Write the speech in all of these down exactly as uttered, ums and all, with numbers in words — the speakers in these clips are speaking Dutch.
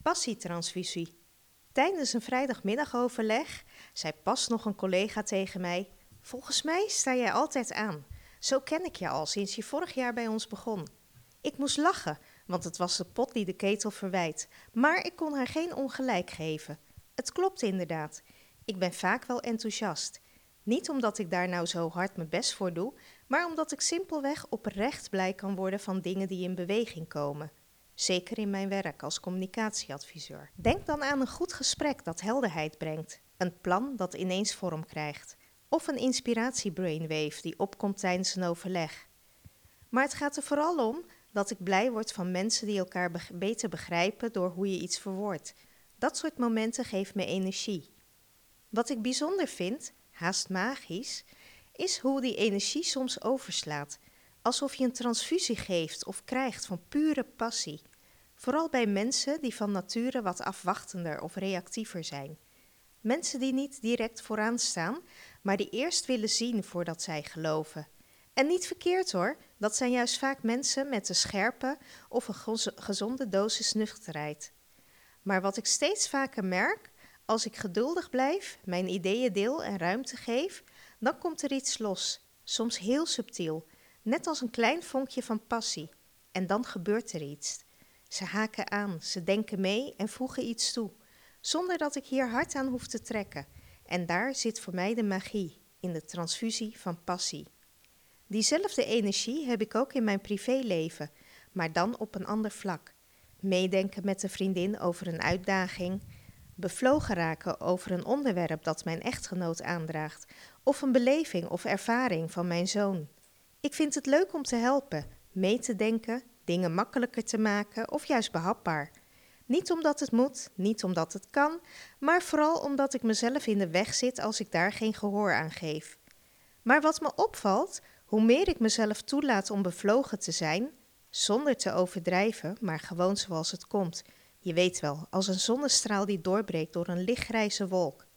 Passietransfusie. Tijdens een vrijdagmiddagoverleg zei pas nog een collega tegen mij: "Volgens mij sta jij altijd aan. Zo ken ik je al sinds je vorig jaar bij ons begon." Ik moest lachen, want het was de pot die de ketel verwijt, maar ik kon haar geen ongelijk geven. Het klopt inderdaad. Ik ben vaak wel enthousiast. Niet omdat ik daar nou zo hard mijn best voor doe, maar omdat ik simpelweg oprecht blij kan worden van dingen die in beweging komen. Zeker in mijn werk als communicatieadviseur. Denk dan aan een goed gesprek dat helderheid brengt, een plan dat ineens vorm krijgt, of een inspiratiebrainwave die opkomt tijdens een overleg. Maar het gaat er vooral om dat ik blij word van mensen die elkaar be- beter begrijpen door hoe je iets verwoordt. Dat soort momenten geeft me energie. Wat ik bijzonder vind, haast magisch, is hoe die energie soms overslaat. Alsof je een transfusie geeft of krijgt van pure passie. Vooral bij mensen die van nature wat afwachtender of reactiever zijn. Mensen die niet direct vooraan staan, maar die eerst willen zien voordat zij geloven. En niet verkeerd hoor, dat zijn juist vaak mensen met een scherpe of een gez- gezonde dosis nuchterheid. Maar wat ik steeds vaker merk, als ik geduldig blijf, mijn ideeën deel en ruimte geef, dan komt er iets los, soms heel subtiel, net als een klein vonkje van passie. En dan gebeurt er iets. Ze haken aan, ze denken mee en voegen iets toe, zonder dat ik hier hard aan hoef te trekken. En daar zit voor mij de magie, in de transfusie van passie. Diezelfde energie heb ik ook in mijn privéleven, maar dan op een ander vlak. Meedenken met een vriendin over een uitdaging, bevlogen raken over een onderwerp dat mijn echtgenoot aandraagt, of een beleving of ervaring van mijn zoon. Ik vind het leuk om te helpen, mee te denken, dingen makkelijker te maken of juist behapbaar. Niet omdat het moet, niet omdat het kan, maar vooral omdat ik mezelf in de weg zit als ik daar geen gehoor aan geef. Maar wat me opvalt, hoe meer ik mezelf toelaat om bevlogen te zijn, zonder te overdrijven, maar gewoon zoals het komt. Je weet wel, als een zonnestraal die doorbreekt door een lichtgrijze wolk.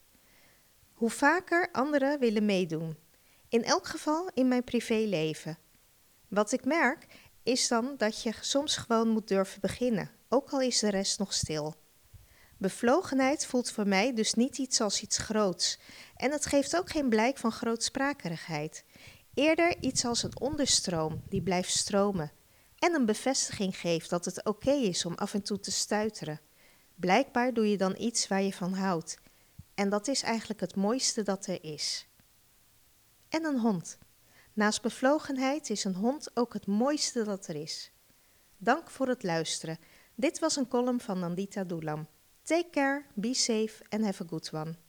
Hoe vaker anderen willen meedoen. In elk geval in mijn privéleven. Wat ik merk, is dan dat je soms gewoon moet durven beginnen, ook al is de rest nog stil. Bevlogenheid voelt voor mij dus niet iets als iets groots. En het geeft ook geen blijk van grootsprakerigheid. Eerder iets als een onderstroom die blijft stromen. En een bevestiging geeft dat het oké is om af en toe te stuiteren. Blijkbaar doe je dan iets waar je van houdt. En dat is eigenlijk het mooiste dat er is. En een hond. Naast bevlogenheid is een hond ook het mooiste dat er is. Dank voor het luisteren. Dit was een column van Nandita Doulam. Take care, be safe and have a good one.